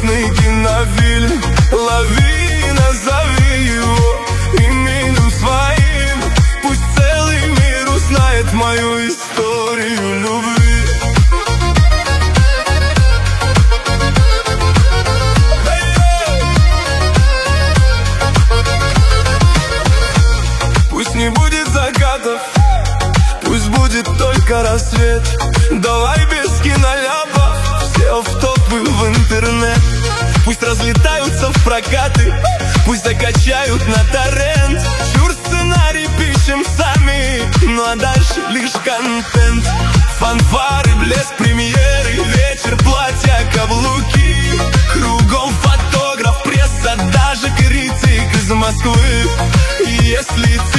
грустный кинофильм. Лови, назови его именем своим. Пусть целый мир узнает мою историю любви. Пусть не будет закатов, пусть будет только рассвет. Давай без киноляпов, все автопы в интернет. Пусть разлетаются в прокаты, пусть закачают на торрент. Чур, сценарий пишем сами, ну а дальше лишь контент. Фанфары, блеск премьеры, вечер, платья, каблуки. Кругом фотограф, пресса, даже критик из Москвы. И если